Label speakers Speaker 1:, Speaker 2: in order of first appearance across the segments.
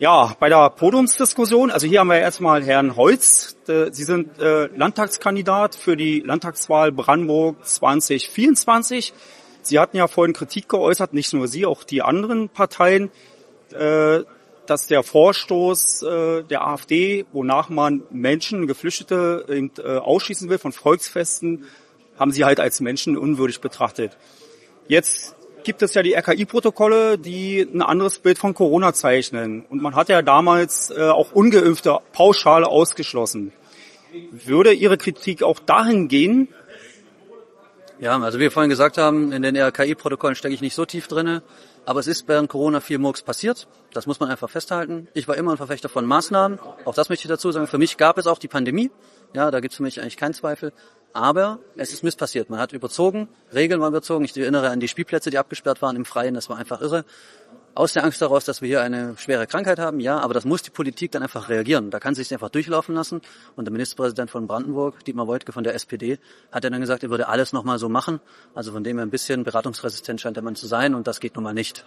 Speaker 1: Ja, bei der Podiumsdiskussion, also hier haben wir erstmal Herrn Holz. Sie sind Landtagskandidat für die Landtagswahl Brandenburg 2024. Sie hatten ja vorhin Kritik geäußert, nicht nur Sie, auch die anderen Parteien, dass der Vorstoß der AfD, wonach man Menschen, Geflüchtete ausschließen will von Volksfesten, haben Sie halt als menschenunwürdig betrachtet. Jetzt gibt es ja die RKI-Protokolle, die ein anderes Bild von Corona zeichnen. Und man hat ja damals auch Ungeimpfte pauschal ausgeschlossen. Würde Ihre Kritik auch dahin gehen?
Speaker 2: Ja, also wie wir vorhin gesagt haben, in den RKI-Protokollen stecke ich nicht so tief drinne. Aber es ist während Corona viel Murks passiert. Das muss man einfach festhalten. Ich war immer ein Verfechter von Maßnahmen. Auch das möchte ich dazu sagen. Für mich gab es auch die Pandemie. Ja, da gibt es für mich eigentlich keinen Zweifel. Aber es ist misspassiert. Man hat überzogen, Regeln waren überzogen. Ich erinnere an die Spielplätze, die abgesperrt waren im Freien. Das war einfach irre. Aus der Angst heraus, dass wir hier eine schwere Krankheit haben, ja, aber das muss die Politik dann einfach reagieren. Da kann sie sich einfach durchlaufen lassen. Und der Ministerpräsident von Brandenburg, Dietmar Woidke von der SPD, hat dann gesagt, er würde alles nochmal so machen. Also von dem her ein bisschen beratungsresistent scheint der Mann zu sein und das geht nun mal nicht.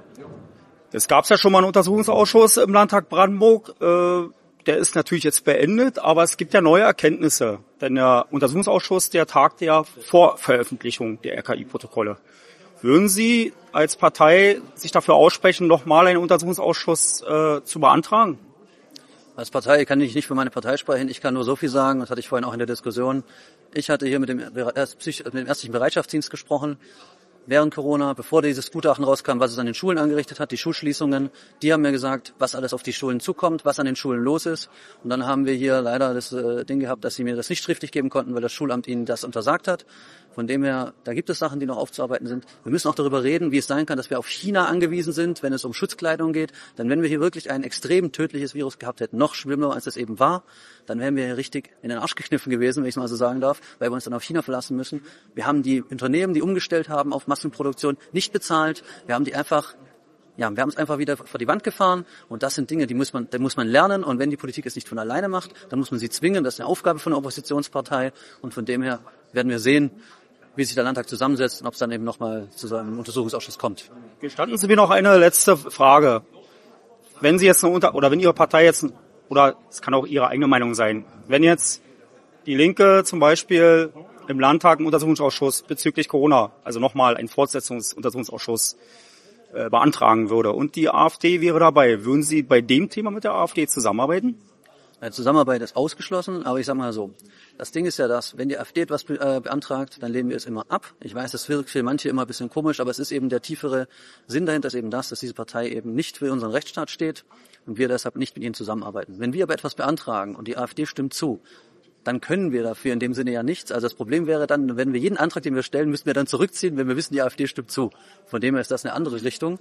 Speaker 1: Es gab ja schon mal einen Untersuchungsausschuss im Landtag Brandenburg. Der ist natürlich jetzt beendet, aber es gibt ja neue Erkenntnisse. Denn der Untersuchungsausschuss, der tagte ja vor Veröffentlichung der RKI-Protokolle. Würden Sie als Partei sich dafür aussprechen, nochmal einen Untersuchungsausschuss zu beantragen?
Speaker 2: Als Partei kann ich nicht für meine Partei sprechen. Ich kann nur so viel sagen, das hatte ich vorhin auch in der Diskussion. Ich hatte hier mit dem ärztlichen Bereitschaftsdienst gesprochen. Während Corona, bevor dieses Gutachten rauskam, was es an den Schulen angerichtet hat, die Schulschließungen, die haben mir gesagt, was alles auf die Schulen zukommt, was an den Schulen los ist. Und dann haben wir hier leider das Ding gehabt, dass sie mir das nicht schriftlich geben konnten, weil das Schulamt ihnen das untersagt hat. Von dem her, da gibt es Sachen, die noch aufzuarbeiten sind. Wir müssen auch darüber reden, wie es sein kann, dass wir auf China angewiesen sind, wenn es um Schutzkleidung geht. Denn wenn wir hier wirklich ein extrem tödliches Virus gehabt hätten, noch schlimmer als es eben war, dann wären wir hier richtig in den Arsch gekniffen gewesen, wenn ich es mal so sagen darf, weil wir uns dann auf China verlassen müssen. Wir haben die Unternehmen, die umgestellt haben auf Massenproduktion, nicht bezahlt. Wir haben es einfach wieder vor die Wand gefahren und das sind Dinge, die muss man lernen und wenn die Politik es nicht von alleine macht, dann muss man sie zwingen. Das ist eine Aufgabe von der Oppositionspartei und von dem her werden wir sehen, wie sich der Landtag zusammensetzt und ob es dann eben nochmal zu so einem Untersuchungsausschuss kommt.
Speaker 1: Gestatten Sie mir noch eine letzte Frage. Wenn Sie jetzt wenn Ihre Partei jetzt, oder es kann auch Ihre eigene Meinung sein, wenn jetzt die Linke zum Beispiel im Landtag einen Untersuchungsausschuss bezüglich Corona, also nochmal einen Fortsetzungsuntersuchungsausschuss beantragen würde und die AfD wäre dabei, würden Sie bei dem Thema mit der AfD zusammenarbeiten?
Speaker 2: Zusammenarbeit ist ausgeschlossen, aber ich sage mal so, das Ding ist ja das, wenn die AfD etwas beantragt, dann lehnen wir es immer ab. Ich weiß, das wirkt für manche immer ein bisschen komisch, aber es ist eben der tiefere Sinn dahinter, ist eben das, dass diese Partei eben nicht für unseren Rechtsstaat steht und wir deshalb nicht mit ihnen zusammenarbeiten. Wenn wir aber etwas beantragen und die AfD stimmt zu, dann können wir dafür in dem Sinne ja nichts. Also das Problem wäre dann, wenn wir jeden Antrag, den wir stellen, müssen wir dann zurückziehen, wenn wir wissen, die AfD stimmt zu. Von dem her ist das eine andere Richtung.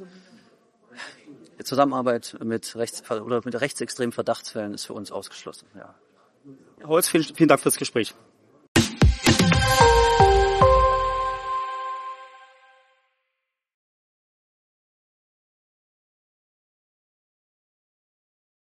Speaker 2: Die Zusammenarbeit mit rechtsextremen Verdachtsfällen ist für uns ausgeschlossen. Ja.
Speaker 1: Herr Holz, vielen Dank fürs Gespräch.